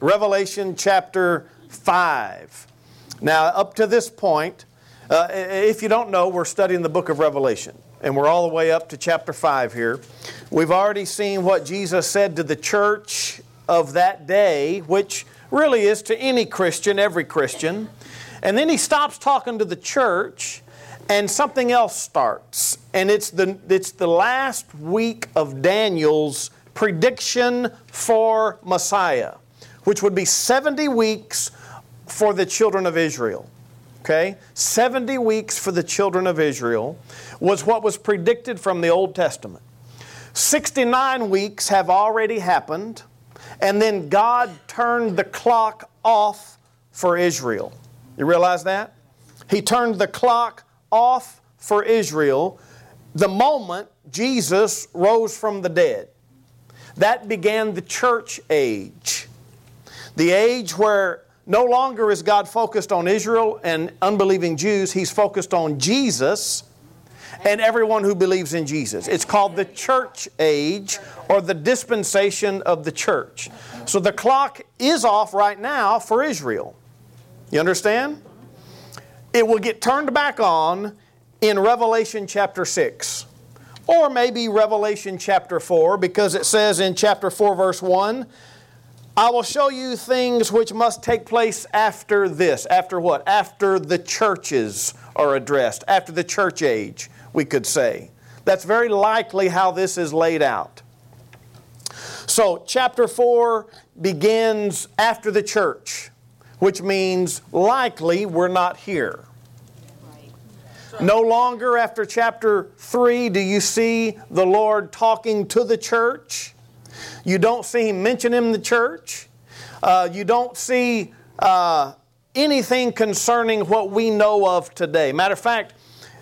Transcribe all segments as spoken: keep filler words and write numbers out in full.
Revelation chapter five. Now, up to this point, uh, if you don't know, we're studying the book of Revelation. And we're all the way up to chapter five here. We've already seen what Jesus said to the church of that day, which really is to any Christian, every Christian. And then He stops talking to the church, and something else starts. And it's the, it's the last week of Daniel's prediction for Messiah, which would be seventy weeks for the children of Israel. Okay? seventy weeks for the children of Israel was what was predicted from the Old Testament. sixty-nine weeks have already happened, and then God turned the clock off for Israel. You realize that? He turned the clock off for Israel the moment Jesus rose from the dead. That began the church age. The age where no longer is God focused on Israel and unbelieving Jews. He's focused on Jesus and everyone who believes in Jesus. It's called the church age, or the dispensation of the church. So the clock is off right now for Israel. You understand? It will get turned back on in Revelation chapter six. Or maybe Revelation chapter four, because it says in chapter four verse one, I will show you things which must take place after this. After what? After the churches are addressed. After the church age, we could say. That's very likely how this is laid out. So, chapter four begins after the church, which means likely we're not here. No longer after chapter three do you see the Lord talking to the church. You don't see Him mention Him in the church. Uh, you don't see uh, anything concerning what we know of today. Matter of fact,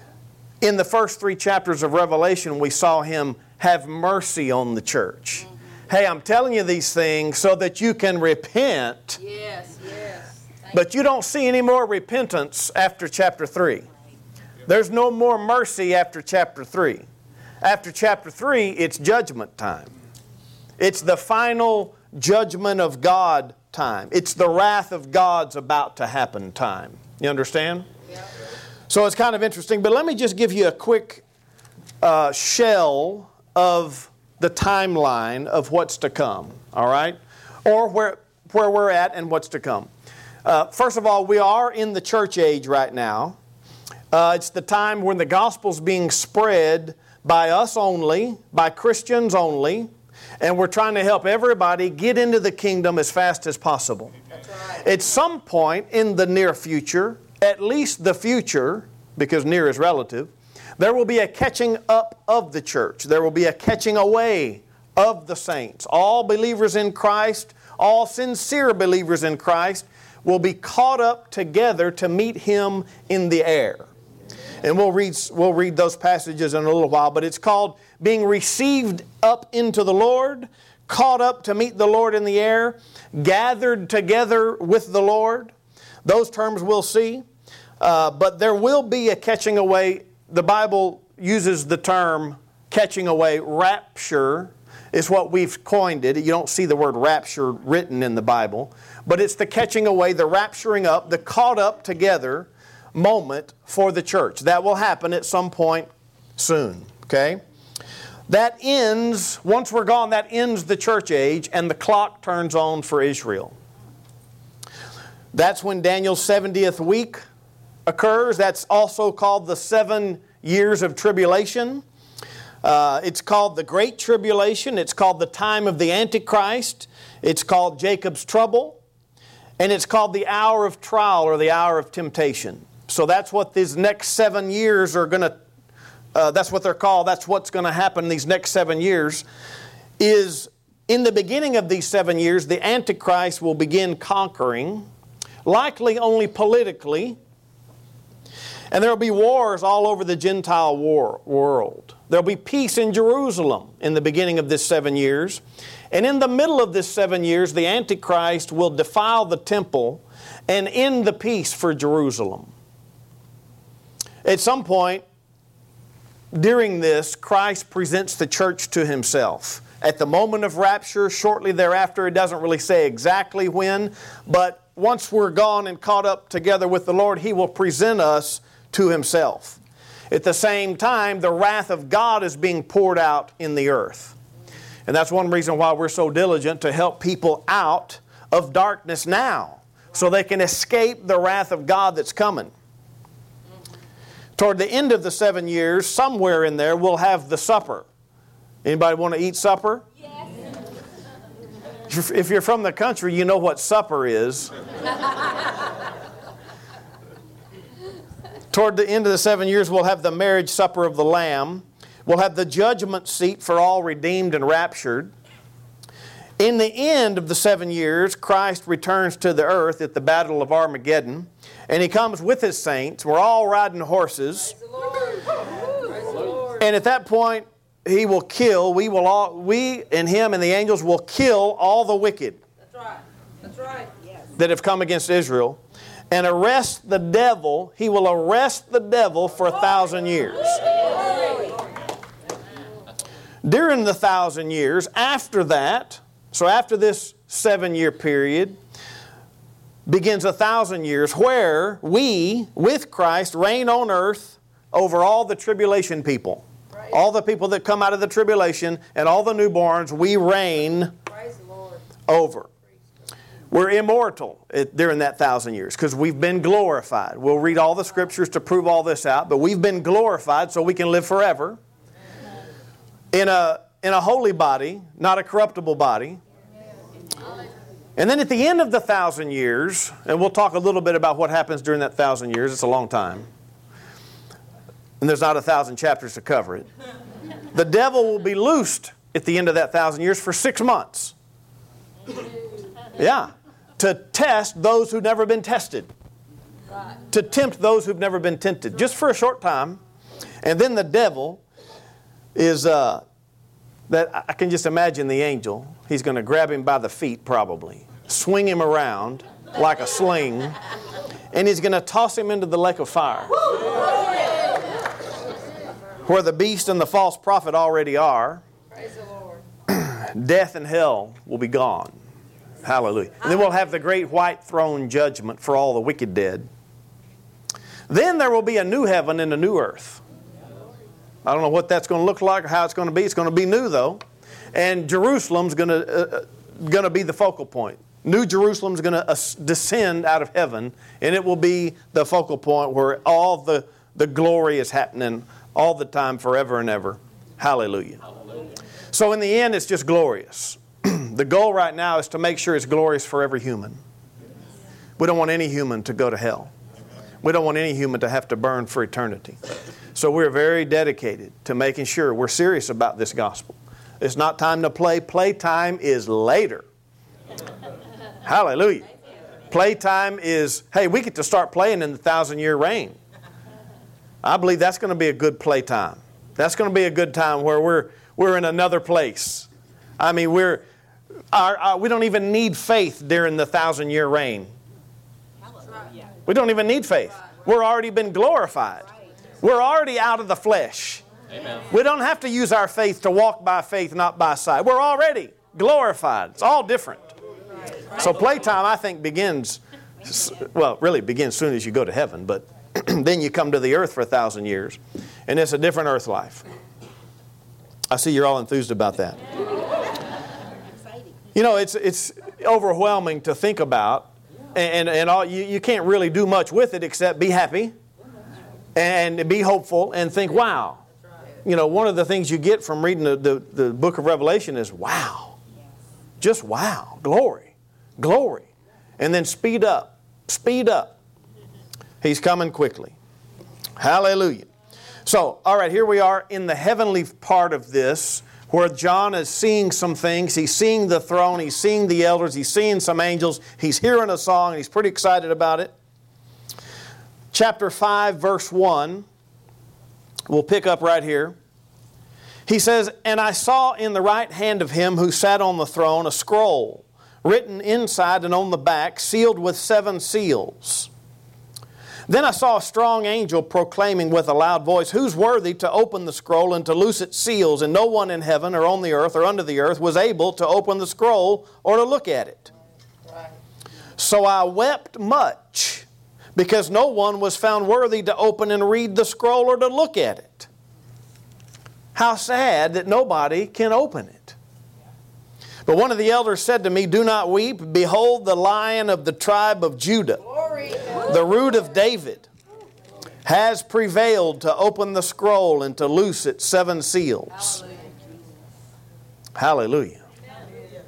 in the first three chapters of Revelation, we saw Him have mercy on the church. Mm-hmm. Hey, I'm telling you these things so that you can repent. Yes, yes. But you don't see any more repentance after chapter three. There's no more mercy after chapter three. After chapter three, it's judgment time. It's the final judgment of God time. It's the wrath of God's about to happen time. You understand? Yeah. So it's kind of interesting. But let me just give you a quick uh, shell of the timeline of what's to come. All right? Or where, where we're at and what's to come. Uh, first of all, we are in the church age right now. Uh, it's the time when the gospel's being spread by us only, by Christians only. And we're trying to help everybody get into the kingdom as fast as possible. Right. At some point in the near future, at least the future, because near is relative, there will be a catching up of the church. There will be a catching away of the saints. All believers in Christ, all sincere believers in Christ, will be caught up together to meet Him in the air. And we'll read, we'll read those passages in a little while, but it's called being received up into the Lord, caught up to meet the Lord in the air, gathered together with the Lord. Those terms we'll see. Uh, but there will be a catching away. The Bible uses the term catching away. Rapture is what we've coined it. You don't see the word rapture written in the Bible. But it's the catching away, the rapturing up, the caught up together moment for the church. That will happen at some point soon. Okay? That ends, once we're gone, that ends the church age, and the clock turns on for Israel. That's when Daniel's seventieth week occurs. That's also called the seven years of tribulation. Uh, it's called the Great Tribulation. It's called the time of the Antichrist. It's called Jacob's trouble. And it's called the hour of trial, or the hour of temptation. So that's what these next seven years are going to, uh, that's what they're called. That's what's going to happen these next seven years. Is in the beginning of these seven years, the Antichrist will begin conquering, likely only politically. And there will be wars all over the Gentile war, world. There will be peace in Jerusalem in the beginning of this seven years. And in the middle of this seven years, the Antichrist will defile the temple and end the peace for Jerusalem. At some point during this, Christ presents the church to Himself. at the moment of rapture, shortly thereafter. It doesn't really say exactly when, but once we're gone and caught up together with the Lord, He will present us to Himself. At the same time, the wrath of God is being poured out in the earth. And that's one reason why we're so diligent to help people out of darkness now, so they can escape the wrath of God that's coming. Toward the end of the seven years, somewhere in there, we'll have the supper. Anybody want to eat supper? Yes. If you're from the country, you know what supper is. Toward the end of the seven years, we'll have the marriage supper of the Lamb. We'll have the judgment seat for all redeemed and raptured. In the end of the seven years, Christ returns to the earth at the Battle of Armageddon. And He comes with His saints. We're all riding horses. Praise the Lord. Praise the Lord. And at that point, He will kill, we will all, we and Him and the angels will kill all the wicked. That's right. That's right. Yes. That have come against Israel. And arrest the devil. He will arrest the devil for a thousand years. During the thousand years, after that, so after this seven-year period, begins a thousand years where we, with Christ, reign on earth over all the tribulation people. Right. All the people that come out of the tribulation and all the newborns, we reign Praise the Lord. over. We're immortal during that thousand years because we've been glorified. We'll read all the scriptures to prove all this out, but we've been glorified so we can live forever in a, in a holy body, not a corruptible body. And then at the end of the thousand years, and we'll talk a little bit about what happens during that thousand years. It's a long time. And there's not a thousand chapters to cover it. The devil will be loosed at the end of that thousand years for six months. Yeah. To test those who've never been tested. To tempt those who've never been tempted. Just for a short time. And then the devil is, uh, that I can just imagine the angel. He's going to grab him by the feet probably. Swing him around like a sling. And he's going to toss him into the lake of fire. Where the beast and the false prophet already are. Praise the Lord. Death and hell will be gone. Hallelujah. And then we'll have the great white throne judgment for all the wicked dead. Then there will be a new heaven and a new earth. I don't know what that's going to look like or how it's going to be. It's going to be new though. And Jerusalem's going to, uh, going to be the focal point. New Jerusalem's going to uh, descend out of heaven, and it will be the focal point where all the, the glory is happening all the time, forever and ever. Hallelujah. Hallelujah. So in the end, it's just glorious. The goal right now is to make sure it's glorious for every human. We don't want any human to go to hell. We don't want any human to have to burn for eternity. So we're very dedicated to making sure we're serious about this gospel. It's not time to play. Playtime is later. Hallelujah. Playtime is, hey, we get to start playing in the thousand-year reign. I believe that's going to be a good playtime. That's going to be a good time where we're we're in another place. I mean, we're our, our, we don't even need faith during the thousand-year reign. We don't even need faith. We're already been glorified. We're already out of the flesh. Amen. We don't have to use our faith to walk by faith, not by sight. We're already glorified. It's all different. So playtime, I think, begins, well, really begins as soon as you go to heaven, but then you come to the earth for a thousand years, and it's a different earth life. I see you're all enthused about that. You know, it's it's overwhelming to think about, and, and all, you, you can't really do much with it except be happy and be hopeful and think, wow. You know, one of the things you get from reading the, the, the book of Revelation is, wow. Just wow. Glory. Glory. And then speed up. Speed up. He's coming quickly. Hallelujah. So, all right, here we are in the heavenly part of this, where John is seeing some things. He's seeing the throne. He's seeing the elders. He's seeing some angels. He's hearing a song, and he's pretty excited about it. Chapter five, verse one. We'll pick up right here. He says, "And I saw in the right hand of him who sat on the throne a scroll, written inside and on the back, sealed with seven seals. Then I saw a strong angel proclaiming with a loud voice, "Who's worthy to open the scroll and to loose its seals?" And no one in heaven or on the earth or under the earth was able to open the scroll or to look at it. Right. So I wept much, because no one was found worthy to open and read the scroll or to look at it. How sad that nobody can open it. But one of the elders said to me, "Do not weep. Behold, the Lion of the tribe of Judah, Glory. the Root of David, has prevailed to open the scroll and to loose its seven seals." Hallelujah. Hallelujah.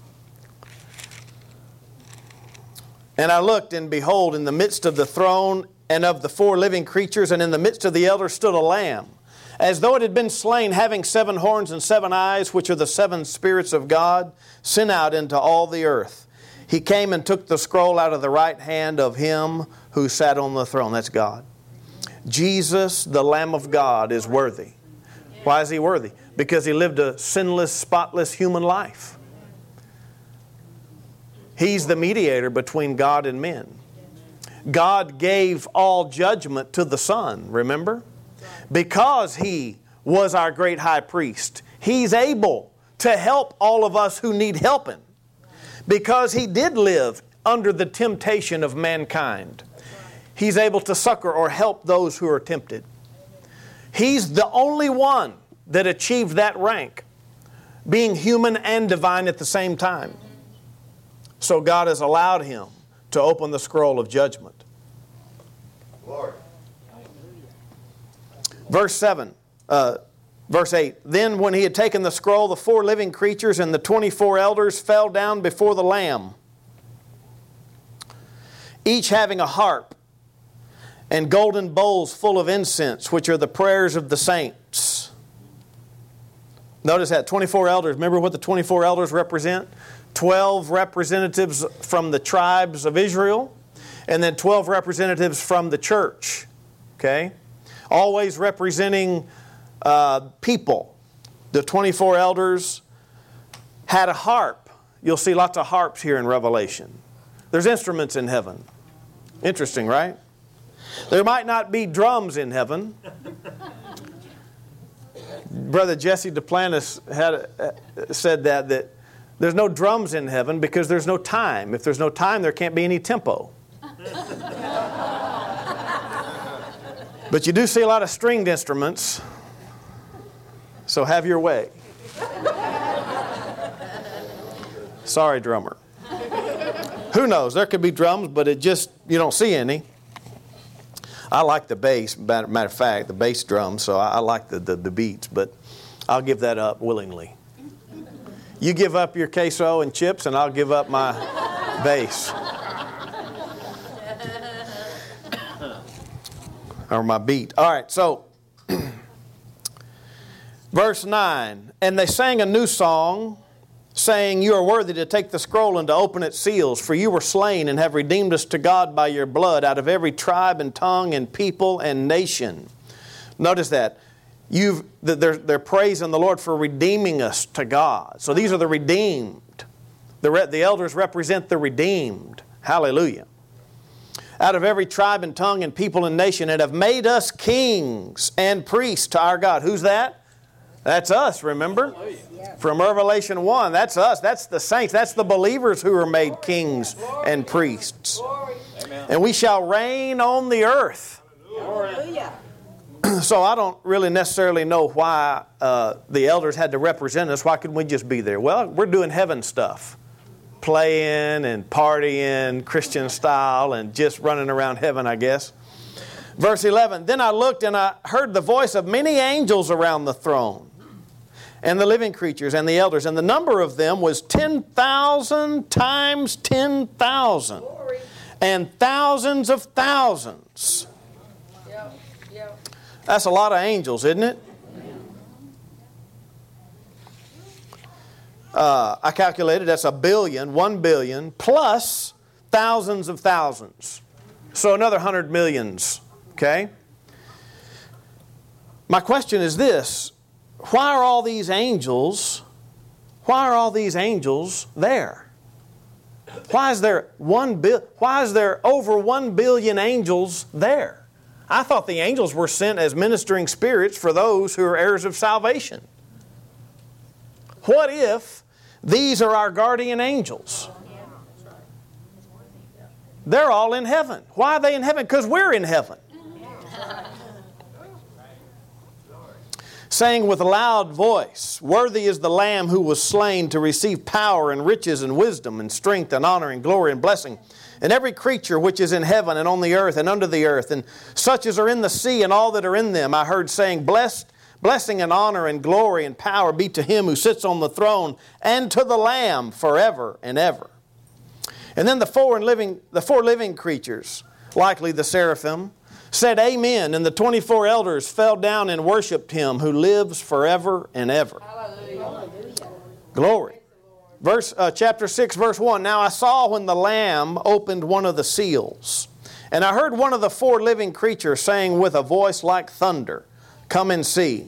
And I looked, and behold, in the midst of the throne and of the four living creatures, and in the midst of the elders stood a lamb, as though it had been slain, having seven horns and seven eyes, which are the seven spirits of God, sent out into all the earth. He came and took the scroll out of the right hand of him who sat on the throne. That's God. Jesus, the Lamb of God, is worthy. Why is He worthy? Because He lived a sinless, spotless human life. He's the mediator between God and men. God gave all judgment to the Son, remember? Because He was our great high priest, He's able to help all of us who need helping. Because He did live under the temptation of mankind, He's able to succor or help those who are tempted. He's the only one that achieved that rank, being human and divine at the same time. So God has allowed Him to open the scroll of judgment. Lord. Verse seven, uh, verse eight. Then when He had taken the scroll, the four living creatures and the twenty-four elders fell down before the Lamb, each having a harp and golden bowls full of incense, which are the prayers of the saints. Notice that, twenty-four elders. Remember what the twenty-four elders represent? twelve representatives from the tribes of Israel, and then twelve representatives from the church. Okay? Always representing uh, people. The twenty-four elders had a harp. You'll see lots of harps here in Revelation. There's instruments in heaven. Interesting, right? There might not be drums in heaven. Brother Jesse Duplantis had uh, said that, that there's no drums in heaven because there's no time. If there's no time, there can't be any tempo. But you do see a lot of stringed instruments, so have your way. Sorry, drummer. Who knows? There could be drums, but it just, you don't see any. I like the bass, matter of fact, the bass drum, so I, I like the, the, the beats, but I'll give that up willingly. You give up your queso and chips, and I'll give up my bass. Or my beat. All right, so verse nine. And they sang a new song, saying, "You are worthy to take the scroll and to open its seals, for you were slain and have redeemed us to God by your blood out of every tribe and tongue and people and nation." Notice that. You've, they're, they're praising the Lord for redeeming us to God. So these are the redeemed. The, re, the elders represent the redeemed. Hallelujah. Out of every tribe and tongue and people and nation, and have made us kings and priests to our God. Who's that? That's us, remember? From Revelation one, that's us. That's the saints. That's the believers who are made kings and priests. And we shall reign on the earth. Hallelujah. So I don't really necessarily know why uh, the elders had to represent us. Why couldn't we just be there? Well, we're doing heaven stuff. Playing and partying, Christian style, and just running around heaven, I guess. Verse eleven, then I looked and I heard the voice of many angels around the throne, and the living creatures and the elders, and the number of them was ten thousand times ten thousand, and thousands of thousands. Yep, yep. That's a lot of angels, isn't it? Uh, I calculated that's a billion, one billion, plus thousands of thousands. So another hundred millions, okay? My question is this: why are all these angels, why are all these angels there? Why is there one bil- Why is there over one billion angels there? I thought the angels were sent as ministering spirits for those who are heirs of salvation. What if these are our guardian angels? They're all in heaven. Why are they in heaven? Because we're in heaven. Saying with a loud voice, "Worthy is the Lamb who was slain to receive power and riches and wisdom and strength and honor and glory and blessing. And every creature which is in heaven and on the earth and under the earth, and such as are in the sea and all that are in them, I heard saying, Blessed, blessing and honor and glory and power be to Him who sits on the throne and to the Lamb forever and ever." And then the four living, the four living creatures, likely the seraphim, said Amen, and the twenty-four elders fell down and worshipped Him who lives forever and ever. Hallelujah. Glory. Verse, uh, chapter six, verse one. "Now I saw when the Lamb opened one of the seals, and I heard one of the four living creatures saying with a voice like thunder, Come and see.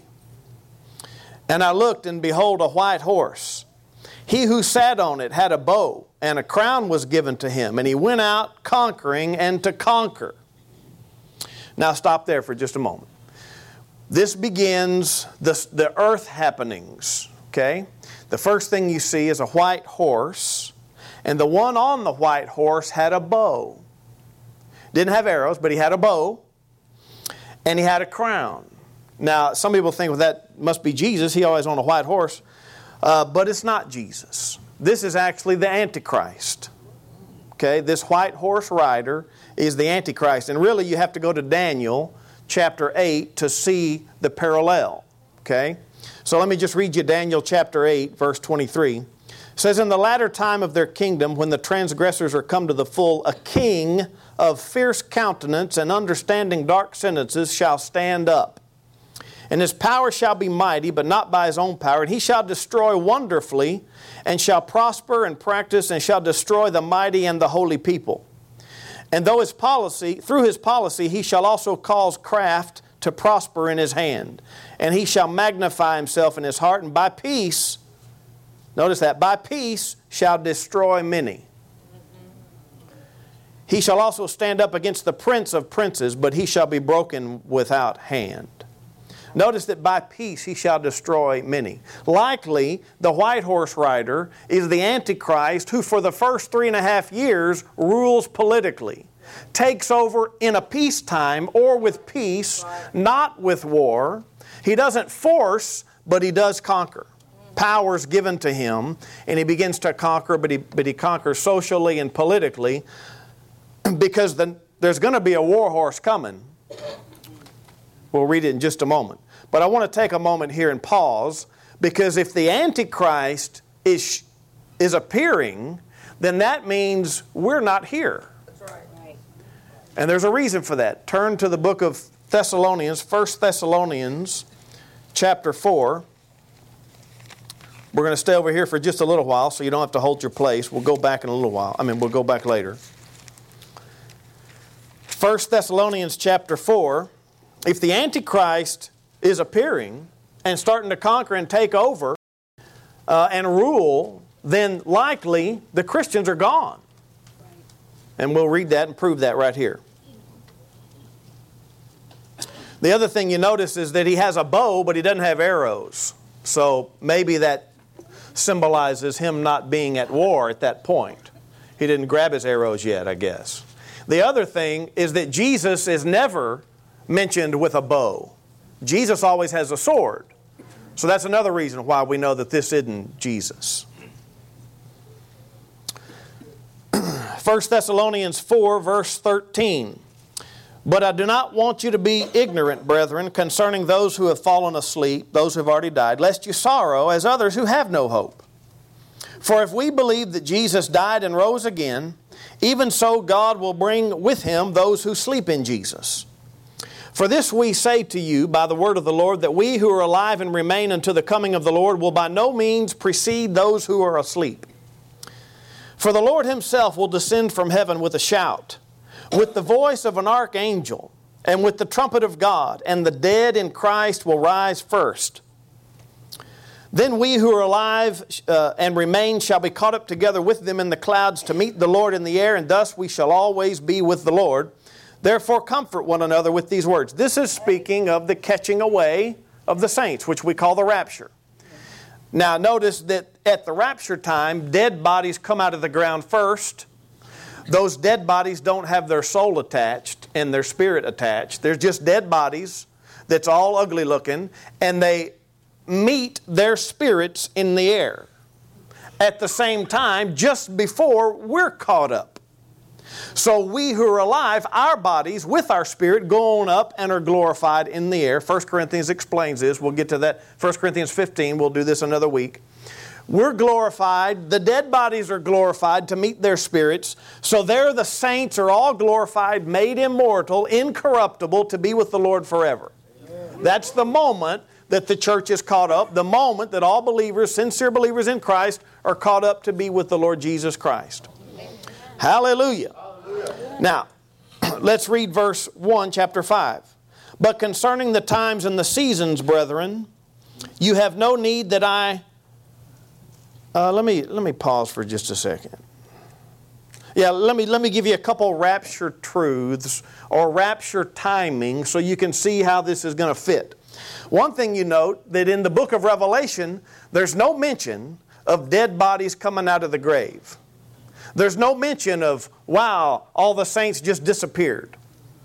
And I looked, and behold, a white horse. He who sat on it had a bow, and a crown was given to him, and he went out conquering and to conquer." Now stop there for just a moment. This begins the, the earth happenings, okay? The first thing you see is a white horse, and the one on the white horse had a bow. Didn't have arrows, but he had a bow, and he had a crown. Now, some people think, well, that must be Jesus. He always on a white horse. Uh, but it's not Jesus. This is actually the Antichrist. Okay, this white horse rider is the Antichrist. And really you have to go to Daniel chapter eight to see the parallel. Okay, so let me just read you Daniel chapter eight, verse twenty-three. It says, "In the latter time of their kingdom, when the transgressors are come to the full, a king of fierce countenance and understanding dark sentences shall stand up. And his power shall be mighty, but not by his own power. And he shall destroy wonderfully, and shall prosper and practice, and shall destroy the mighty and the holy people. And though his policy, through his policy, he shall also cause craft to prosper in his hand. And he shall magnify himself in his heart, and by peace," notice that, "by peace shall destroy many. He shall also stand up against the prince of princes, but he shall be broken without hand." Notice that by peace he shall destroy many. Likely, the white horse rider is the Antichrist who for the first three and a half years rules politically. Takes over in a peacetime or with peace, not with war. He doesn't force, but he does conquer. Power's given to him, and he begins to conquer, but he, but he conquers socially and politically because the, there's going to be a war horse coming. We'll read it in just a moment. But I want to take a moment here and pause, because if the Antichrist is, is appearing, then that means we're not here. That's right. And there's a reason for that. Turn to the book of Thessalonians, First Thessalonians chapter four. We're going to stay over here for just a little while, so you don't have to hold your place. We'll go back in a little while. I mean, we'll go back later. First Thessalonians chapter four. If the Antichrist is appearing and starting to conquer and take over uh, and rule, then likely the Christians are gone. And we'll read that and prove that right here. The other thing you notice is that he has a bow, but he doesn't have arrows. So maybe that symbolizes him not being at war at that point. He didn't grab his arrows yet, I guess. The other thing is that Jesus is never mentioned with a bow. Jesus always has a sword. So that's another reason why we know that this isn't Jesus. First Thessalonians four, verse thirteen. "But I do not want you to be ignorant, brethren, concerning those who have fallen asleep, those who have already died, lest you sorrow as others who have no hope. For if we believe that Jesus died and rose again, even so God will bring with Him those who sleep in Jesus. For this we say to you by the word of the Lord, that we who are alive and remain unto the coming of the Lord will by no means precede those who are asleep. For the Lord Himself will descend from heaven with a shout, with the voice of an archangel, and with the trumpet of God, and the dead in Christ will rise first. Then we who are alive uh, and remain shall be caught up together with them in the clouds to meet the Lord in the air, and thus we shall always be with the Lord. Therefore comfort one another with these words. This is speaking of the catching away of the saints, which we call the rapture. Now notice that at the rapture time, dead bodies come out of the ground first. Those dead bodies don't have their soul attached and their spirit attached. They're just dead bodies that's all ugly looking, and they meet their spirits in the air at the same time, just before we're caught up. So we who are alive, our bodies with our spirit go on up and are glorified in the air. First Corinthians explains this. We'll get to that. First Corinthians fifteen, we'll do this another week. We're glorified. The dead bodies are glorified to meet their spirits. So there the saints are all glorified, made immortal, incorruptible, to be with the Lord forever. That's the moment that the church is caught up, the moment that all believers, sincere believers in Christ, are caught up to be with the Lord Jesus Christ. Hallelujah. Hallelujah. Now, let's read verse one, chapter five. But concerning the times and the seasons, brethren, you have no need that I... Uh, let me, let me pause for just a second. Yeah, let me, let me give you a couple rapture truths or rapture timing so you can see how this is going to fit. One thing you note, that in the book of Revelation, there's no mention of dead bodies coming out of the grave. There's no mention of, wow, all the saints just disappeared.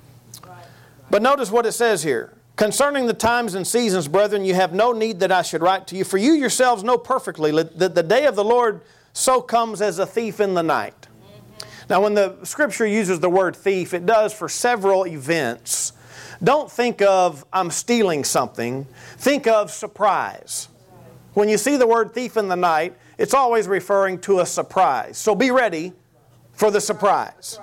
But notice what it says here. Concerning the times and seasons, brethren, you have no need that I should write to you, for you yourselves know perfectly that the day of the Lord so comes as a thief in the night. Now, when the Scripture uses the word thief, it does for several events. Don't think of, I'm stealing something. Think of surprise. When you see the word thief in the night, it's always referring to a surprise. So be ready for the surprise.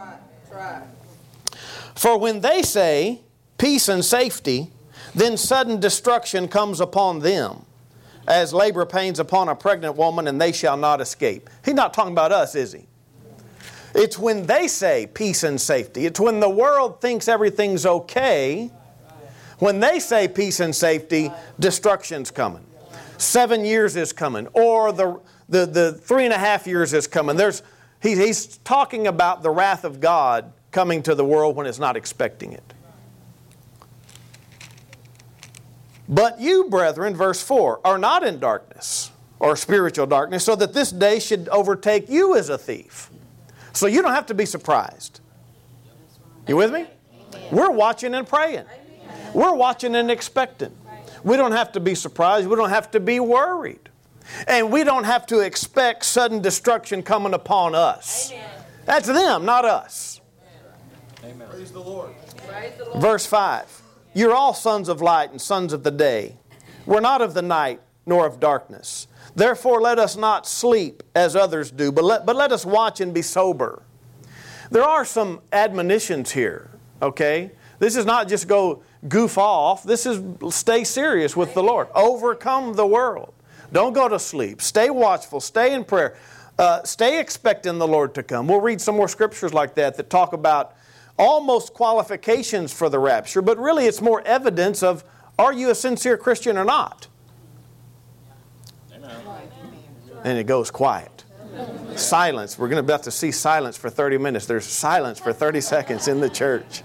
For when they say peace and safety, then sudden destruction comes upon them, as labor pains upon a pregnant woman, and they shall not escape. He's not talking about us, is he? It's when they say peace and safety. It's when the world thinks everything's okay. When they say peace and safety, destruction's coming. Seven years is coming. Or the, the, the three and a half years is coming. There's, he, he's talking about the wrath of God coming to the world when it's not expecting it. But you, brethren, verse four, are not in darkness or spiritual darkness, so that this day should overtake you as a thief. So you don't have to be surprised. You with me? We're watching and praying. We're watching and expecting. We don't have to be surprised. We don't have to be worried. And we don't have to expect sudden destruction coming upon us. That's them, not us. Amen. Praise the Lord. Verse five. You're all sons of light and sons of the day. We're not of the night nor of darkness. Therefore let us not sleep as others do, but let, but let us watch and be sober. There are some admonitions here, okay? This is not just go goof off. This is stay serious with the Lord. Overcome the world. Don't go to sleep. Stay watchful. Stay in prayer. Uh, stay expecting the Lord to come. We'll read some more scriptures like that that talk about almost qualifications for the rapture, but really it's more evidence of, are you a sincere Christian or not? Amen. And it goes quiet. Silence. We're going to about to see silence for thirty minutes. There's silence for thirty seconds in the church.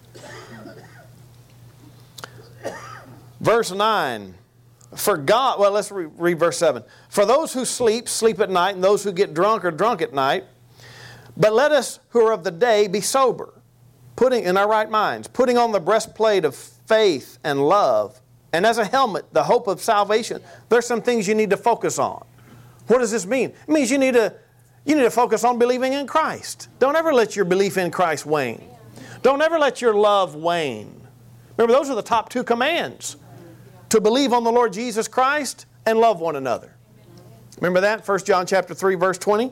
Verse nine. For God, well, let's re- read verse seven. For those who sleep, sleep at night, and those who get drunk are drunk at night. But let us who are of the day be sober, putting in our right minds, putting on the breastplate of faith and love, and as a helmet, the hope of salvation. There's some things you need to focus on. What does this mean? It means you need to, you need to focus on believing in Christ. Don't ever let your belief in Christ wane. Don't ever let your love wane. Remember, those are the top two commands. To believe on the Lord Jesus Christ and love one another. Remember that? First John chapter three, verse twenty.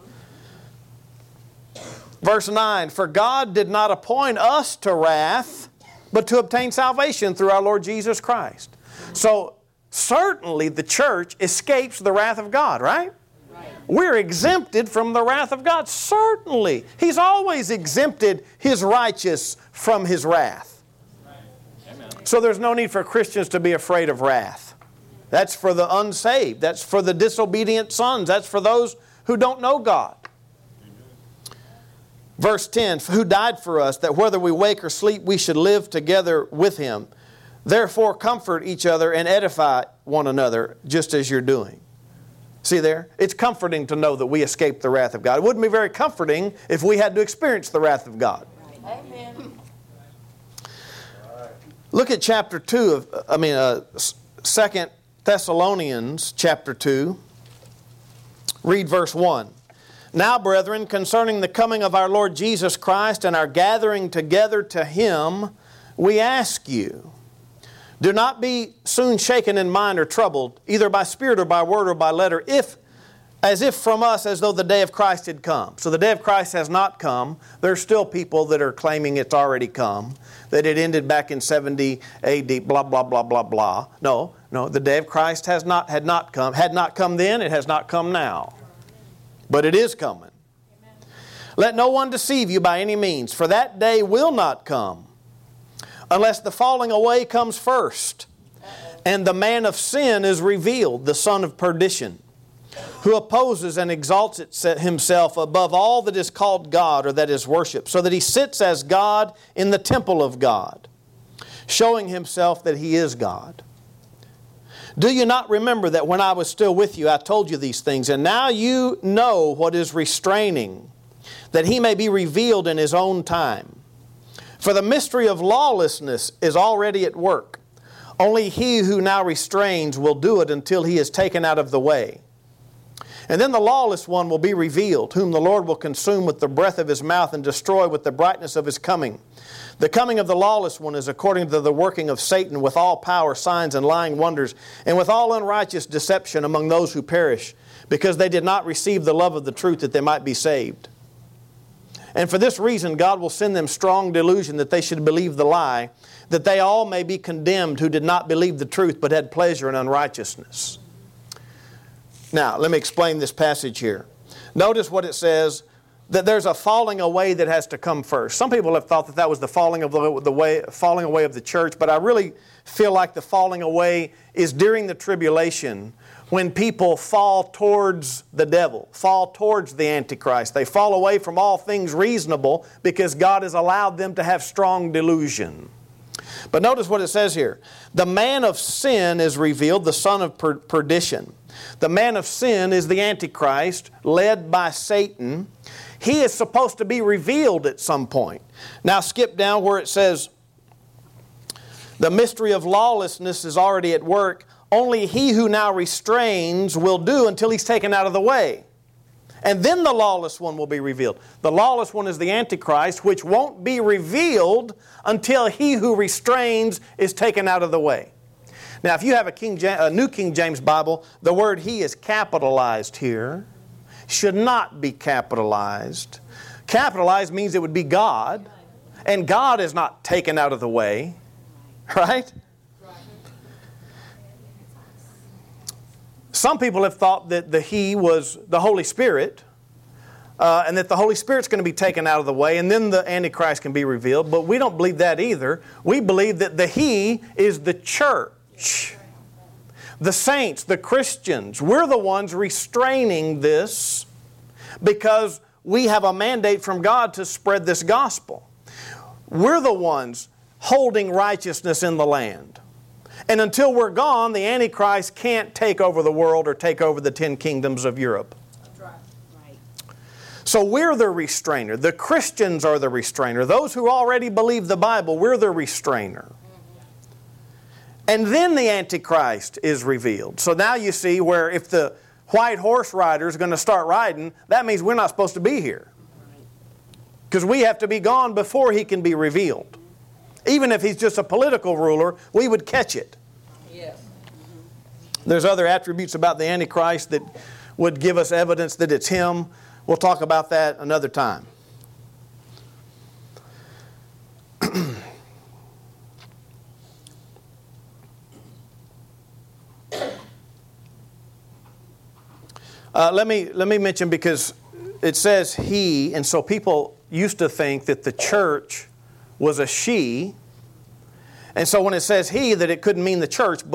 Verse nine, for God did not appoint us to wrath, but to obtain salvation through our Lord Jesus Christ. So, certainly the church escapes the wrath of God, right? Right. We're exempted from the wrath of God. Certainly. He's always exempted His righteous from His wrath. Right. So there's no need for Christians to be afraid of wrath. That's for the unsaved. That's for the disobedient sons. That's for those who don't know God. Verse ten, who died for us, that whether we wake or sleep, we should live together with Him. Therefore comfort each other and edify one another, just as you're doing. See there? It's comforting to know that we escaped the wrath of God. It wouldn't be very comforting if we had to experience the wrath of God. Amen. Look at chapter two of, I mean, uh, Second Thessalonians chapter two. Read verse one. Now, brethren, concerning the coming of our Lord Jesus Christ and our gathering together to Him, we ask you, do not be soon shaken in mind or troubled, either by spirit or by word or by letter, if, as if from us, as though the day of Christ had come. So the day of Christ has not come. There's still people that are claiming it's already come, that it ended back in seventy A D, blah, blah, blah, blah, blah. No, no, the day of Christ has not, had not come. Had not come then, it has not come now. But it is coming. Amen. Let no one deceive you by any means, for that day will not come unless the falling away comes first, and the man of sin is revealed, the son of perdition, who opposes and exalts himself above all that is called God or that is worshipped, so that he sits as God in the temple of God, showing himself that he is God. Do you not remember that when I was still with you, I told you these things, and now you know what is restraining, that he may be revealed in his own time? For the mystery of lawlessness is already at work. Only he who now restrains will do it until he is taken out of the way. And then the lawless one will be revealed, whom the Lord will consume with the breath of his mouth and destroy with the brightness of his coming. The coming of the lawless one is according to the working of Satan, with all power, signs, and lying wonders, and with all unrighteous deception among those who perish, because they did not receive the love of the truth that they might be saved. And for this reason God will send them strong delusion, that they should believe the lie, that they all may be condemned who did not believe the truth, but had pleasure in unrighteousness. Now, let me explain this passage here. Notice what it says, that there's a falling away that has to come first. Some people have thought that that was the falling of the, the way, falling away of the church, but I really feel like the falling away is during the tribulation, when people fall towards the devil, fall towards the Antichrist. They fall away from all things reasonable because God has allowed them to have strong delusion. But notice what it says here. The man of sin is revealed, the son of per- perdition. The man of sin is the Antichrist, led by Satan. He is supposed to be revealed at some point. Now skip down where it says, the mystery of lawlessness is already at work. Only he who now restrains will do until he's taken out of the way. And then the lawless one will be revealed. The lawless one is the Antichrist, which won't be revealed until he who restrains is taken out of the way. Now, if you have a, King James, a New King James Bible, the word he is capitalized here. Should not be capitalized. Capitalized means it would be God. And God is not taken out of the way. Right? Some people have thought that the He was the Holy Spirit, uh, and that the Holy Spirit's going to be taken out of the way, and then the Antichrist can be revealed. But we don't believe that either. We believe that the He is the church. The saints, the Christians. We're the ones restraining this because we have a mandate from God to spread this gospel. We're the ones holding righteousness in the land. And until we're gone, the Antichrist can't take over the world or take over the ten kingdoms of Europe. That's right. Right. So we're the restrainer. The Christians are the restrainer. Those who already believe the Bible, we're the restrainer. Mm-hmm. And then the Antichrist is revealed. So now you see where if the white horse rider is going to start riding, that means we're not supposed to be here. Because we have to be gone before he can be revealed. Even if he's just a political ruler, we would catch it. Yes. There's other attributes about the Antichrist that would give us evidence that it's him. We'll talk about that another time. uh, let me let me mention, because it says he, and so people used to think that the church was a she. And so when it says he, that it couldn't mean the church, but it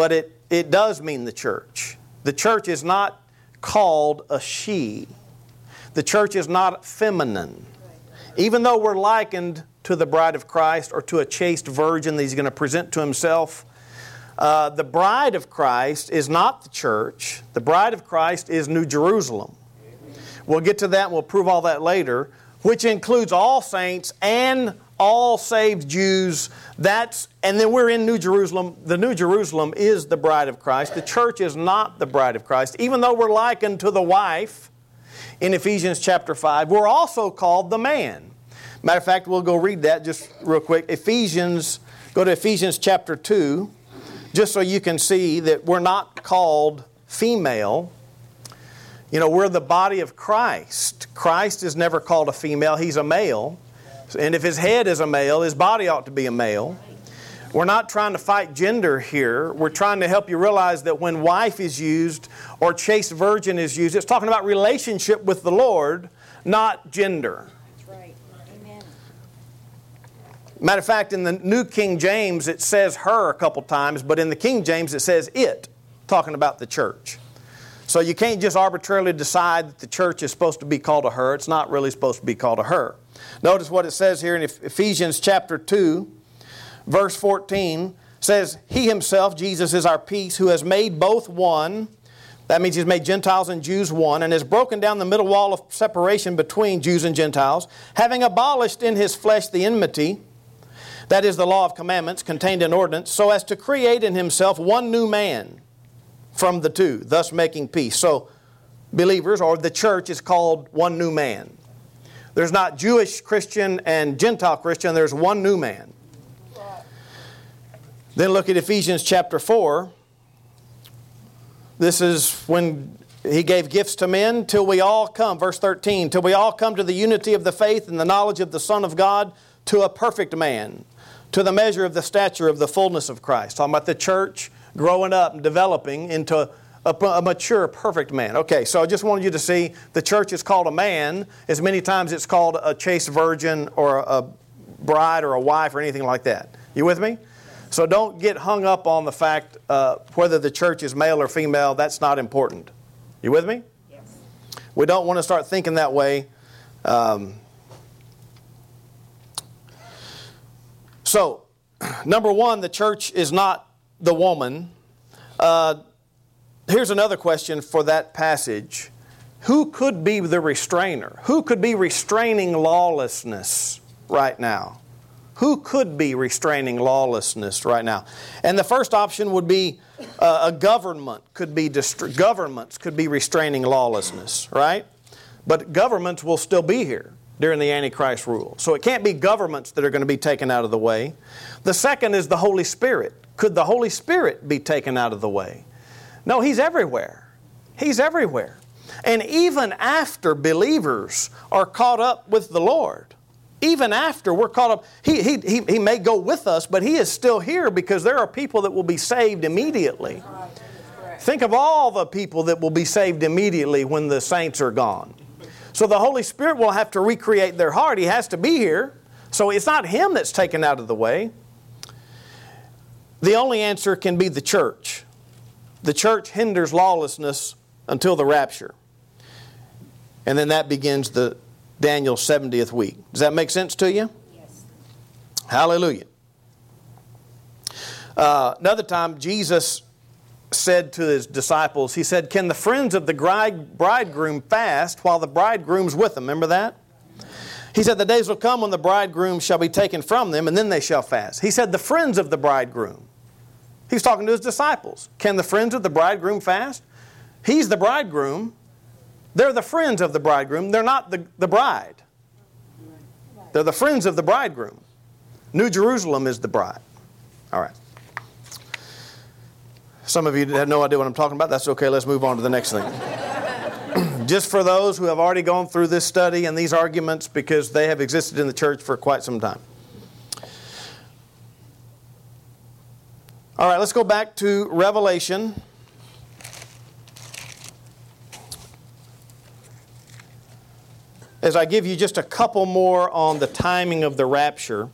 it does mean the church. The church is not called a she. The church is not feminine. Even though we're likened to the bride of Christ or to a chaste virgin that He's going to present to Himself, uh, the bride of Christ is not the church. The bride of Christ is New Jerusalem. We'll get to that and we'll prove all that later, which includes all saints and all saved Jews. That's, and then we're in New Jerusalem. The New Jerusalem is the bride of Christ. The church is not the bride of Christ. Even though we're likened to the wife in Ephesians chapter five, we're also called the man. Matter of fact, we'll go read that just real quick. Ephesians, go to Ephesians chapter two, just so you can see that we're not called female. You know, we're the body of Christ. Christ is never called a female. He's a male. And if His head is a male, His body ought to be a male. We're not trying to fight gender here. We're trying to help you realize that when wife is used or chaste virgin is used, it's talking about relationship with the Lord, not gender. That's right. Amen. Matter of fact, in the New King James, it says her a couple times, but in the King James, it says it, talking about the church. So you can't just arbitrarily decide that the church is supposed to be called a her. It's not really supposed to be called a her. Notice what it says here in Ephesians chapter two, verse fourteen. Says, He Himself, Jesus, is our peace, who has made both one. That means He's made Gentiles and Jews one, and has broken down the middle wall of separation between Jews and Gentiles, having abolished in His flesh the enmity, that is the law of commandments contained in ordinance, so as to create in Himself one new man from the two, thus making peace. So believers, or the church, is called one new man. There's not Jewish Christian and Gentile Christian. There's one new man. Then look at Ephesians chapter four. This is when He gave gifts to men till we all come, verse thirteen, till we all come to the unity of the faith and the knowledge of the Son of God, to a perfect man, to the measure of the stature of the fullness of Christ. Talking about the church growing up and developing into a, a mature, perfect man. Okay, so I just wanted you to see the church is called a man as many times it's called a chaste virgin or a bride or a wife or anything like that. You with me? So don't get hung up on the fact uh, whether the church is male or female. That's not important. You with me? Yes. We don't want to start thinking that way. Um, so, number one, the church is not the woman. Uh, here's another question for that passage. Who could be the restrainer? Who could be restraining lawlessness right now? Who could be restraining lawlessness right now? And the first option would be uh, a government could be dist- governments could be restraining lawlessness, right? But governments will still be here during the Antichrist rule. So it can't be governments that are going to be taken out of the way. The second is the Holy Spirit. Could the Holy Spirit be taken out of the way? No, He's everywhere. He's everywhere. And even after believers are caught up with the Lord, even after we're caught up, he, he, he, he may go with us, but He is still here because there are people that will be saved immediately. Think of all the people that will be saved immediately when the saints are gone. So the Holy Spirit will have to recreate their heart. He has to be here. So it's not Him that's taken out of the way. The only answer can be the church. The church hinders lawlessness until the rapture. And then that begins the Daniel's seventieth week. Does that make sense to you? Yes. Hallelujah. Uh, another time, Jesus said to His disciples, He said, can the friends of the bridegroom fast while the bridegroom's with them? Remember that? He said, the days will come when the bridegroom shall be taken from them, and then they shall fast. He said, the friends of the bridegroom. He's talking to His disciples. Can the friends of the bridegroom fast? He's the bridegroom. They're the friends of the bridegroom. They're not the, the bride. They're the friends of the bridegroom. New Jerusalem is the bride. All right. Some of you have no idea what I'm talking about. That's okay. Let's move on to the next thing. Just for those who have already gone through this study and these arguments, because they have existed in the church for quite some time. All right, let's go back to Revelation. As I give you just a couple more on the timing of the rapture.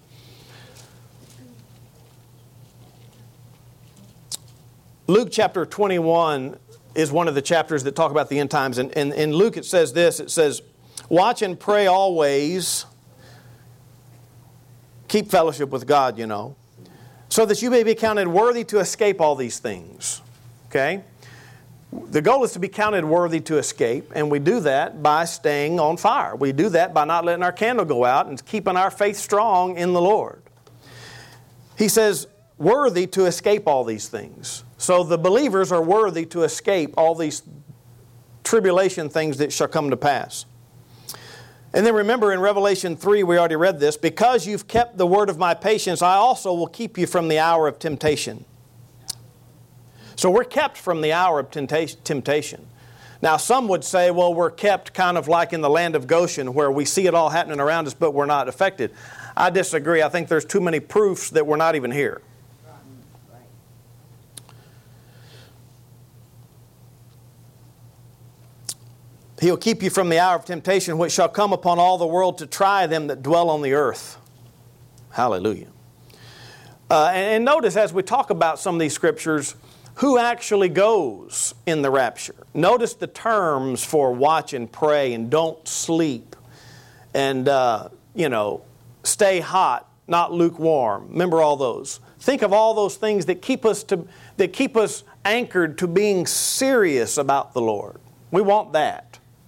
Luke chapter twenty-one is one of the chapters that talk about the end times. And in, in Luke it says this, it says, watch and pray always. Keep fellowship with God, you know, so that you may be counted worthy to escape all these things. Okay? The goal is to be counted worthy to escape, and we do that by staying on fire. We do that by not letting our candle go out and keeping our faith strong in the Lord. He says, worthy to escape all these things. So the believers are worthy to escape all these tribulation things that shall come to pass. And then remember in Revelation three, we already read this, because you've kept the word of my patience, I also will keep you from the hour of temptation. So we're kept from the hour of temptation. Now some would say, well, we're kept kind of like in the land of Goshen, where we see it all happening around us, but we're not affected. I disagree. I think there's too many proofs that we're not even here. He'll keep you from the hour of temptation, which shall come upon all the world to try them that dwell on the earth. Hallelujah. Uh, and, and notice as we talk about some of these scriptures, who actually goes in the rapture. Notice the terms for watch and pray and don't sleep and, uh, you know, stay hot, not lukewarm. Remember all those. Think of all those things that keep us to, that keep us anchored to being serious about the Lord. We want that.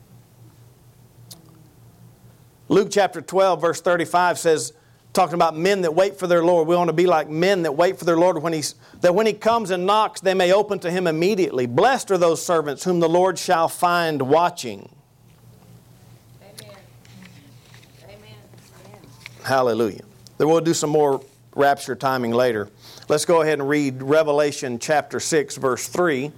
Luke chapter twelve, verse thirty-five says, talking about men that wait for their Lord. We want to be like men that wait for their Lord, when he's, that when He comes and knocks, they may open to Him immediately. Blessed are those servants whom the Lord shall find watching. Amen. Amen. Hallelujah. Then we'll do some more rapture timing later. Let's go ahead and read Revelation chapter six, verse three.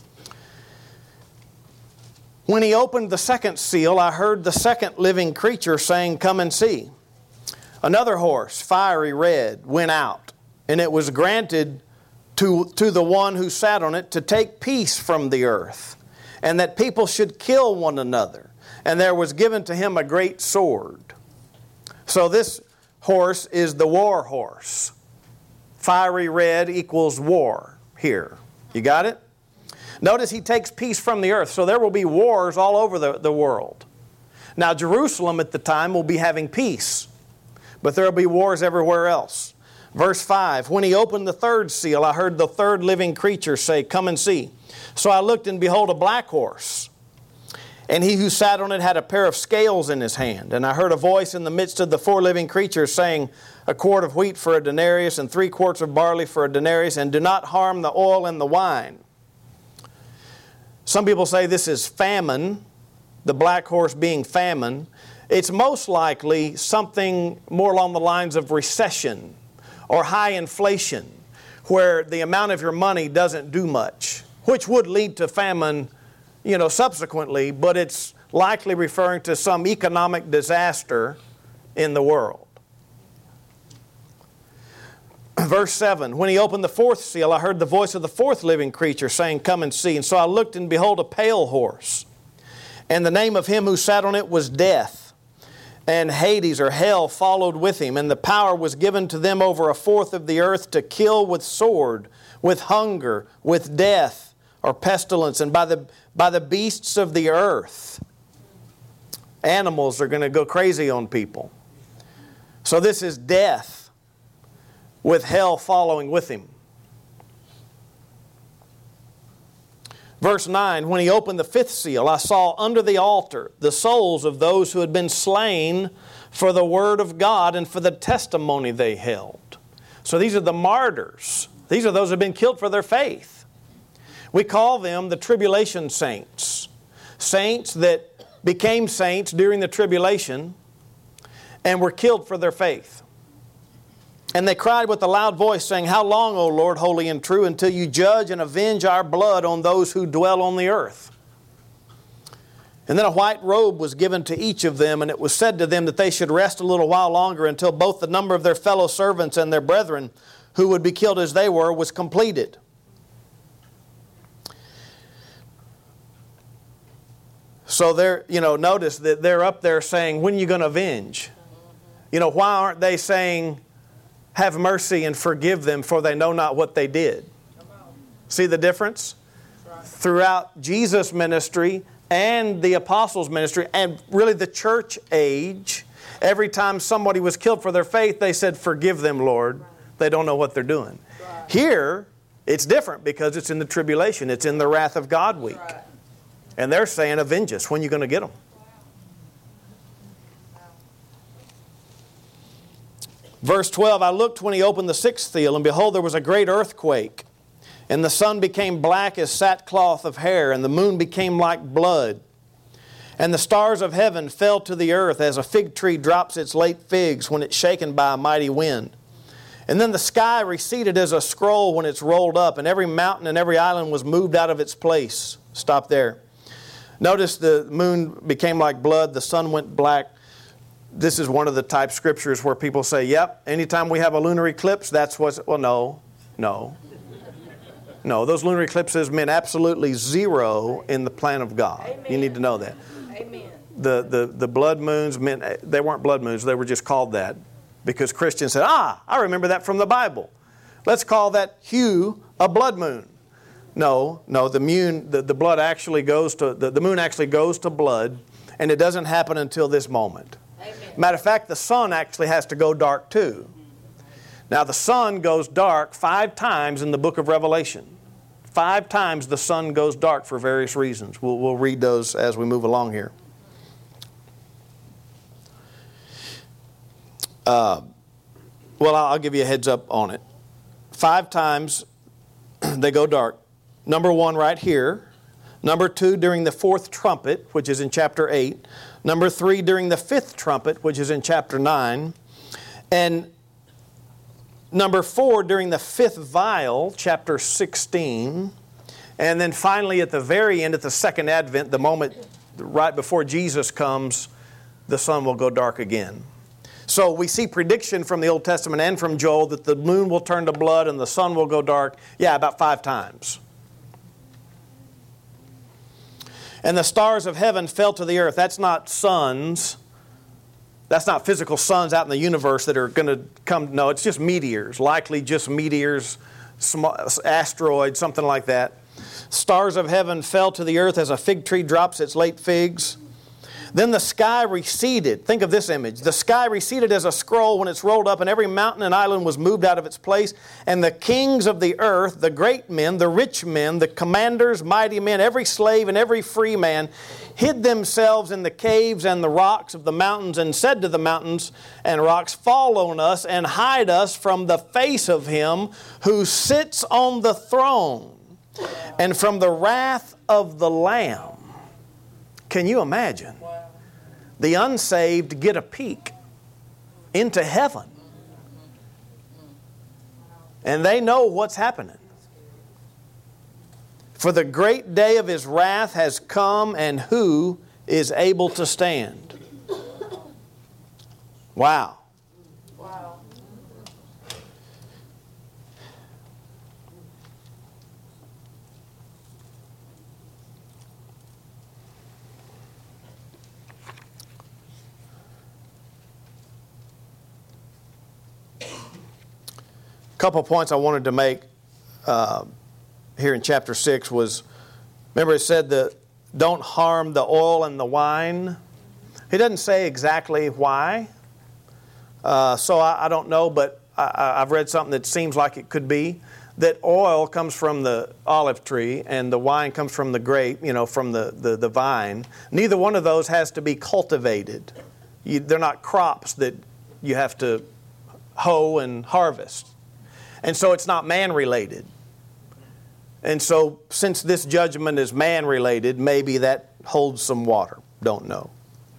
When He opened the second seal, I heard the second living creature saying, come and see. Another horse, fiery red, went out, and it was granted to, to the one who sat on it to take peace from the earth, and that people should kill one another. And there was given to him a great sword. So this horse is the war horse. Fiery red equals war here. You got it? Notice he takes peace from the earth. So there will be wars all over the, the world. Now Jerusalem at the time will be having peace, but there will be wars everywhere else. Verse five, when he opened the third seal, I heard the third living creature say, come and see. So I looked, and behold, a black horse. And he who sat on it had a pair of scales in his hand. And I heard a voice in the midst of the four living creatures saying, a quart of wheat for a denarius, and three quarts of barley for a denarius, and do not harm the oil and the wine. Some people say this is famine, the black horse being famine. It's most likely something more along the lines of recession or high inflation, where the amount of your money doesn't do much, which would lead to famine, you know, subsequently, but it's likely referring to some economic disaster in the world. Verse seven, when he opened the fourth seal, I heard the voice of the fourth living creature saying, come and see. And so I looked, and behold, a pale horse. And the name of him who sat on it was Death. And Hades, or hell, followed with him. And the power was given to them over a fourth of the earth to kill with sword, with hunger, with death, or pestilence, and by the, by the beasts of the earth. Animals are going to go crazy on people. So this is death, with hell following with him. Verse nine, when he opened the fifth seal, I saw under the altar the souls of those who had been slain for the word of God and for the testimony they held. So these are the martyrs. These are those who have been killed for their faith. We call them the tribulation saints. Saints that became saints during the tribulation and were killed for their faith. And they cried with a loud voice, saying, how long, O Lord, holy and true, until you judge and avenge our blood on those who dwell on the earth? And then a white robe was given to each of them, and it was said to them that they should rest a little while longer until both the number of their fellow servants and their brethren, who would be killed as they were, was completed. So they're, you know, notice that they're up there saying, when are you going to avenge? You know, why aren't they saying, have mercy and forgive them, for they know not what they did? See the difference? Throughout Jesus' ministry and the apostles' ministry and really the church age, every time somebody was killed for their faith, they said, "Forgive them, Lord. They don't know what they're doing." Here, it's different because it's in the tribulation. It's in the wrath of God week. And they're saying, "Avenge us. When are you going to get them?" Verse twelve, "I looked when he opened the sixth seal, and behold, there was a great earthquake. And the sun became black as sackcloth of hair, and the moon became like blood. And the stars of heaven fell to the earth as a fig tree drops its late figs when it's shaken by a mighty wind. And then the sky receded as a scroll when it's rolled up, and every mountain and every island was moved out of its place." Stop there. Notice the moon became like blood, the sun went black. This is one of the type scriptures where people say, "Yep, anytime we have a lunar eclipse, that's what's..." Well, no, no. No, those lunar eclipses meant absolutely zero in the plan of God. Amen. You need to know that. Amen. The, the, the blood moons meant, they weren't blood moons, they were just called that because Christians said, "Ah, I remember that from the Bible. Let's call that hue a blood moon." No, no, the moon, the, the blood actually goes to, the, the moon actually goes to blood, and it doesn't happen until this moment. Amen. Matter of fact, the sun actually has to go dark too. Now the sun goes dark five times in the book of Revelation. Five times the sun goes dark for various reasons. We'll, we'll read those as we move along here. Uh, well, I'll give you a heads up on it. Five times they go dark. Number one right here. Number two during the fourth trumpet, which is in chapter eight. Number three during the fifth trumpet, which is in chapter nine. And number four, during the fifth vial, chapter sixteen. And then finally at the very end, at the second advent, the moment right before Jesus comes, the sun will go dark again. So we see prediction from the Old Testament and from Joel that the moon will turn to blood and the sun will go dark. Yeah, about five times. And the stars of heaven fell to the earth. That's not suns. That's not physical suns out in the universe that are going to come. No, it's just meteors, likely just meteors, asteroids, something like that. Stars of heaven fell to the earth as a fig tree drops its late figs. Then the sky receded. Think of this image. The sky receded as a scroll when it's rolled up, and every mountain and island was moved out of its place. And the kings of the earth, the great men, the rich men, the commanders, mighty men, every slave and every free man, hid themselves in the caves and the rocks of the mountains, and said to the mountains and rocks, "Fall on us and hide us from the face of him who sits on the throne and from the wrath of the Lamb." Can you imagine? The unsaved get a peek into heaven. And they know what's happening. "For the great day of his wrath has come, and who is able to stand?" Wow. Wow. A couple points I wanted to make uh, here in chapter six was, remember it said that don't harm the oil and the wine. He doesn't say exactly why. Uh, so I, I don't know, but I, I've read something that seems like it could be that oil comes from the olive tree and the wine comes from the grape, you know, from the, the, the vine. Neither one of those has to be cultivated. You, they're not crops that you have to hoe and harvest. And so it's not man-related. And so since this judgment is man-related, maybe that holds some water. Don't know.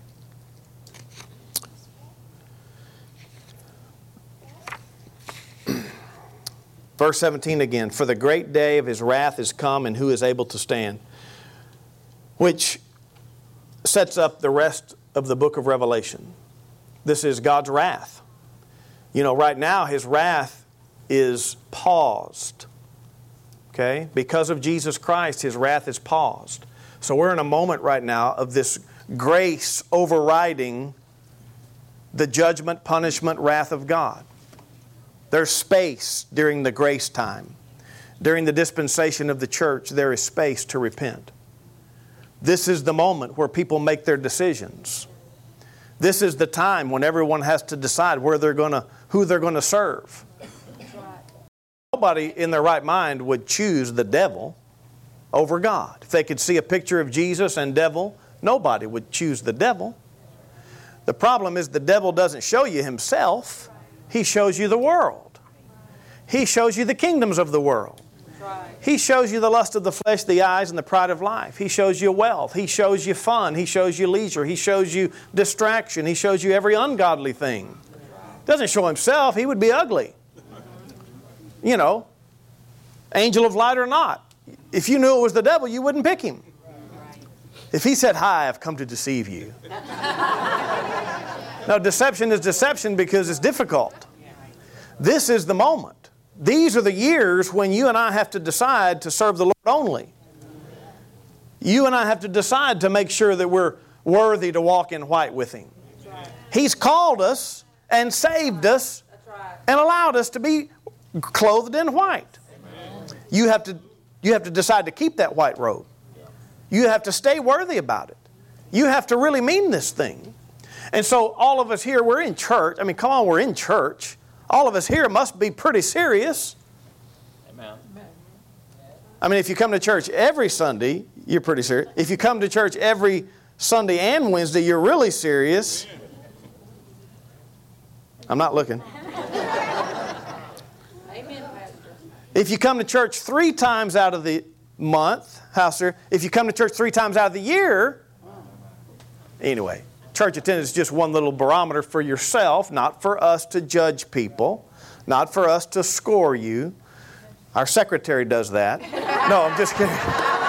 Verse seventeen again. "For the great day of his wrath is come, and who is able to stand?" Which sets up the rest of the book of Revelation. This is God's wrath. You know, right now his wrath is paused. Okay? Because of Jesus Christ, his wrath is paused. So we're in a moment right now of this grace overriding the judgment, punishment, wrath of God. There's space during the grace time. during the dispensation of the church, there is space to repent. This is the moment where people make their decisions. This is the time when everyone has to decide where they're going to, who they're going to serve. Nobody in their right mind would choose the devil over God. If they could see a picture of Jesus and devil, nobody would choose the devil. The problem is the devil doesn't show you himself. He shows you the world. He shows you the kingdoms of the world. He shows you the lust of the flesh, the eyes, and the pride of life. He shows you wealth. He shows you fun. He shows you leisure. He shows you distraction. He shows you every ungodly thing. Doesn't show himself. He would be ugly. You know, angel of light or not. If you knew it was the devil, you wouldn't pick him. If he said, "Hi, I've come to deceive you." No, deception is deception because it's difficult. This is the moment. These are the years when you and I have to decide to serve the Lord only. You and I have to decide to make sure that we're worthy to walk in white with Him. He's called us and saved us and allowed us to be clothed in white. You have to, you have to decide to keep that white robe. You have to stay worthy about it. You have to really mean this thing. And so all of us here, we're in church. I mean, come on, we're in church. All of us here must be pretty serious. Amen. I mean, if you come to church every Sunday, you're pretty serious. If you come to church every Sunday and Wednesday, you're really serious. I'm not looking. Amen, Pastor. If you come to church three times out of the month, house there. If you come to church three times out of the year, anyway, church attendance is just one little barometer for yourself, not for us to judge people, not for us to score you. Our secretary does that. No, I'm just kidding.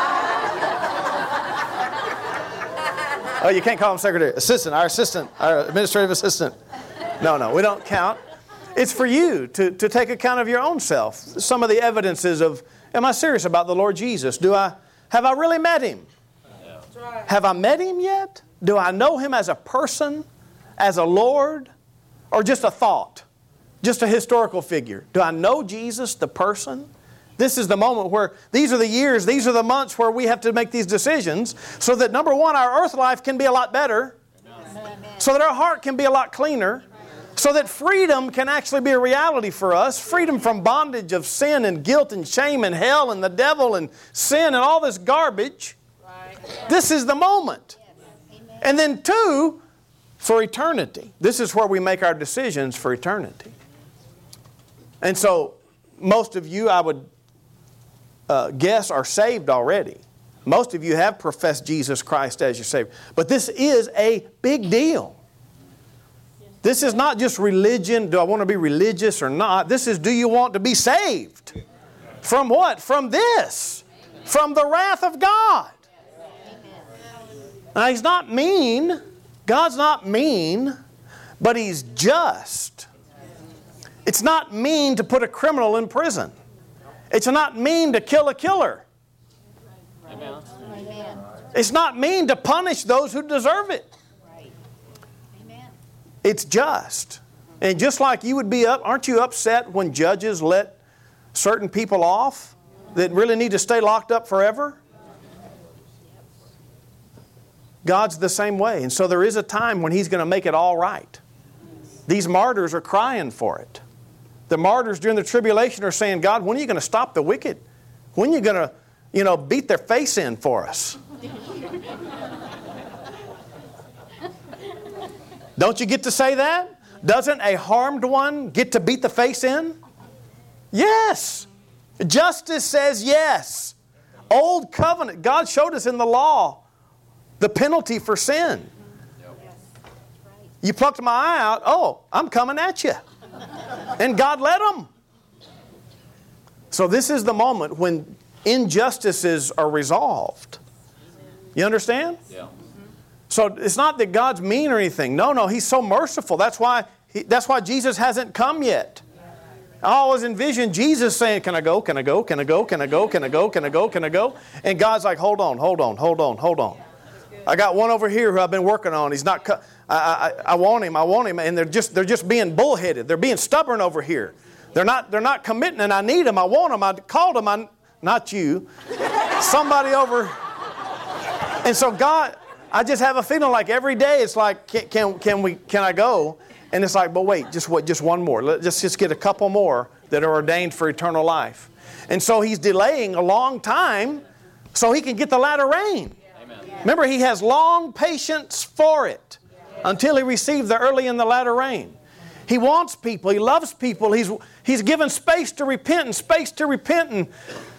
Oh, you can't call him secretary. Assistant, our assistant, our administrative assistant. No, no, we don't count. It's for you to, to take account of your own self. Some of the evidences of, am I serious about the Lord Jesus? Do I, have I really met Him? Have I met Him yet? Do I know Him as a person, as a Lord, or just a thought, just a historical figure? Do I know Jesus, the person? This is the moment where, these are the years, these are the months where we have to make these decisions so that, number one, our earth life can be a lot better, Amen. So that our heart can be a lot cleaner, so that freedom can actually be a reality for us, freedom from bondage of sin and guilt and shame and hell and the devil and sin and all this garbage. Right. This is the moment. And then two, for eternity. This is where we make our decisions for eternity. And so, most of you, I would uh, guess, are saved already. Most of you have professed Jesus Christ as your Savior. But this is a big deal. This is not just religion. Do I want to be religious or not? This is, do you want to be saved? From what? From this. From the wrath of God. Now, He's not mean. God's not mean, but He's just. It's not mean to put a criminal in prison. It's not mean to kill a killer. Amen. It's not mean to punish those who deserve it. It's just. And just like you would be up, aren't you upset when judges let certain people off that really need to stay locked up forever? God's the same way. And so there is a time when He's going to make it all right. These martyrs are crying for it. The martyrs during the tribulation are saying, God, when are you going to stop the wicked? When are you going to, you know, beat their face in for us? Don't you get to say that? Doesn't a harmed one get to beat the face in? Yes. Justice says yes. Old covenant. God showed us in the law the penalty for sin. You plucked my eye out. Oh, I'm coming at you. And God let them. So this is the moment when injustices are resolved. You understand? Yeah. So it's not that God's mean or anything. No, no, He's so merciful. That's why, he, that's why Jesus hasn't come yet. I always envision Jesus saying, can I go, can I go, can I go, can I go, can I go, can I go, can I go? And God's like, hold on, hold on, hold on, hold on. I got one over here who I've been working on. He's not, I, I, I want him, I want him. And they're just, they're just being bullheaded. They're being stubborn over here. They're not, they're not committing, and I need them. I want them. I called them. I, not you. Somebody over. And so God, I just have a feeling like every day it's like, can, can, can we, can I go? And it's like, but wait, just what, just one more. Let's just, just get a couple more that are ordained for eternal life. And so He's delaying a long time so He can get the latter rain. Amen. Remember, He has long patience for it until He receives the early and the latter rain. He wants people. He loves people. He's, he's given space to repent and space to repent. And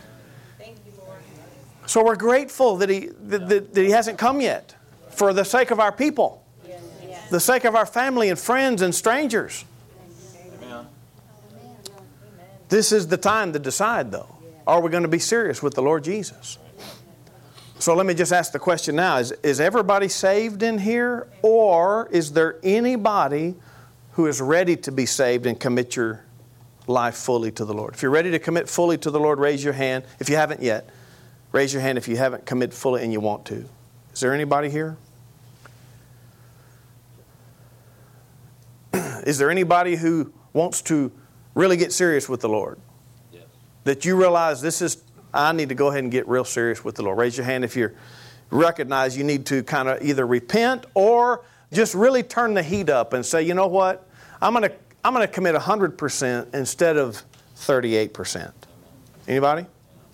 so we're grateful that he, that, that, that he hasn't come yet for the sake of our people, the sake of our family and friends and strangers. Amen. This is the time to decide, though. Are we going to be serious with the Lord Jesus? So let me just ask the question now. Is, is everybody saved in here? Or is there anybody who is ready to be saved and commit your life fully to the Lord? If you're ready to commit fully to the Lord, raise your hand. If you haven't yet, raise your hand if you haven't committed fully and you want to. Is there anybody here? Is there anybody who wants to really get serious with the Lord? Yes. That you realize this is, I need to go ahead and get real serious with the Lord. Raise your hand if you recognize you need to kind of either repent or just really turn the heat up and say, you know what? I'm going to I'm going to commit one hundred percent instead of thirty-eight percent. Anybody?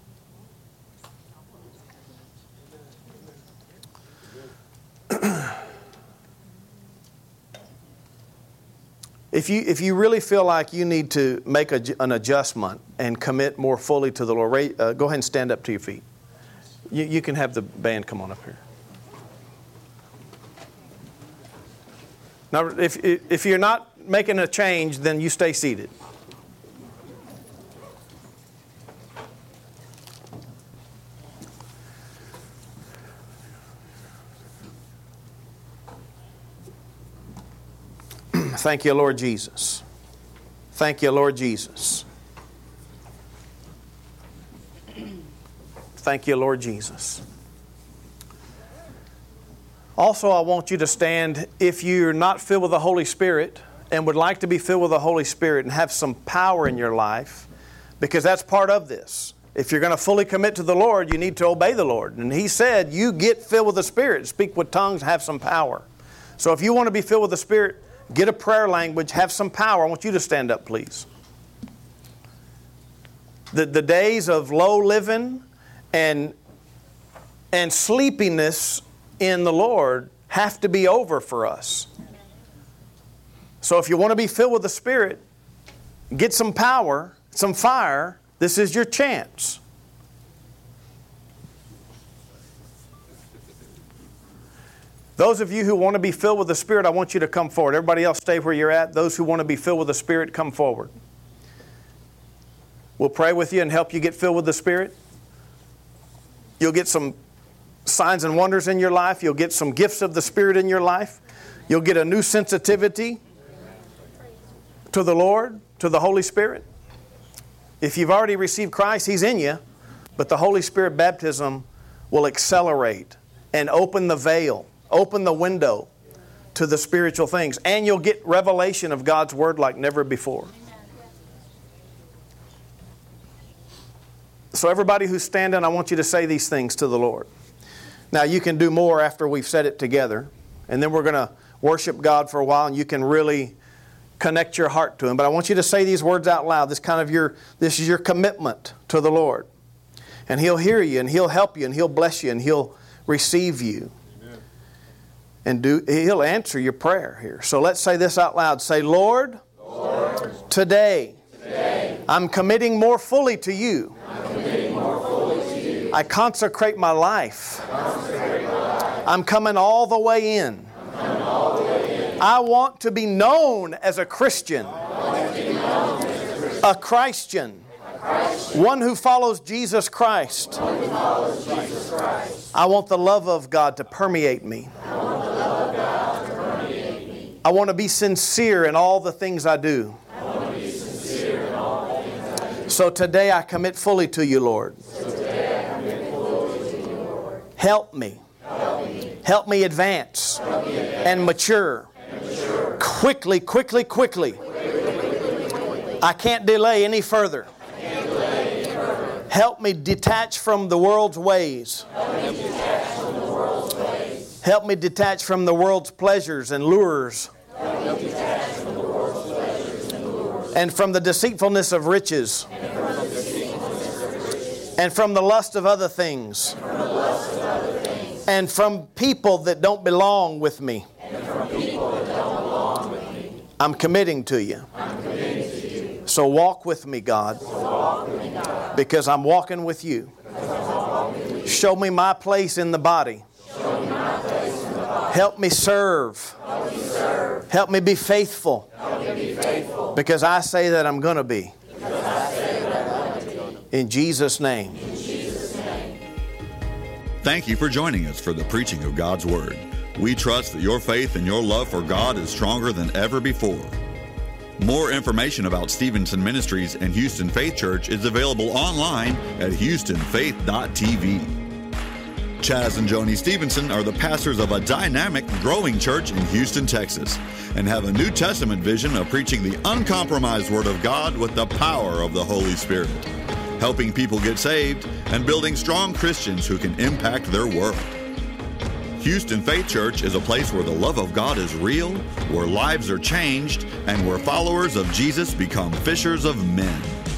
If you if you really feel like you need to make a, an adjustment and commit more fully to the Lord, uh, go ahead and stand up to your feet. You, you can have the band come on up here. Now, if if you're not making a change, then you stay seated. Thank you, Lord Jesus. Thank you, Lord Jesus. Thank you, Lord Jesus. Also, I want you to stand if you're not filled with the Holy Spirit and would like to be filled with the Holy Spirit and have some power in your life, because that's part of this. If you're going to fully commit to the Lord, you need to obey the Lord. And He said, you get filled with the Spirit, speak with tongues, have some power. So if you want to be filled with the Spirit, get a prayer language, have some power. I want you to stand up, please. The, the days of low living and, and sleepiness in the Lord have to be over for us. So if you want to be filled with the Spirit, get some power, some fire. This is your chance. Those of you who want to be filled with the Spirit, I want you to come forward. Everybody else stay where you're at. Those who want to be filled with the Spirit, come forward. We'll pray with you and help you get filled with the Spirit. You'll get some signs and wonders in your life. You'll get some gifts of the Spirit in your life. You'll get a new sensitivity to the Lord, to the Holy Spirit. If you've already received Christ, He's in you. But the Holy Spirit baptism will accelerate and open the veil, open the window to the spiritual things. And you'll get revelation of God's Word like never before. So everybody who's standing, I want you to say these things to the Lord. Now you can do more after we've said it together. And then we're going to worship God for a while and you can really connect your heart to Him. But I want you to say these words out loud. This kind of your, this is your commitment to the Lord. And He'll hear you and He'll help you and He'll bless you and He'll receive you. Amen. And do, He'll answer your prayer here. So let's say this out loud. Say, Lord, Lord today, today I'm committing more fully to you. I'm committing more fully to you. I consecrate my life. Consecrate my life. I'm coming all the way in. I'm coming all the way in. I want to be known as a Christian, a Christian, one who follows Jesus Christ. I want the love of God to permeate me. I want to be sincere in all the things I do. So today I commit fully to you, Lord. Help me. Help me advance and mature. Quickly, quickly, quickly. I can't delay any further. Help me detach from the world's ways. Help me detach from the world's pleasures and lures. And from the deceitfulness of riches. And from the lust of other things. And from people that don't belong with me. I'm committing to you. So walk with me, God. Because I'm walking with you. Show me my place in the body. Help me serve. Help me be faithful. Because I say that I'm going to be. In Jesus' name. Thank you for joining us for the preaching of God's Word. We trust that your faith and your love for God is stronger than ever before. More information about Stevenson Ministries and Houston Faith Church is available online at houston faith dot t v. Chaz and Joni Stevenson are the pastors of a dynamic, growing church in Houston, Texas, and have a New Testament vision of preaching the uncompromised Word of God with the power of the Holy Spirit, helping people get saved and building strong Christians who can impact their world. Houston Faith Church is a place where the love of God is real, where lives are changed, and where followers of Jesus become fishers of men.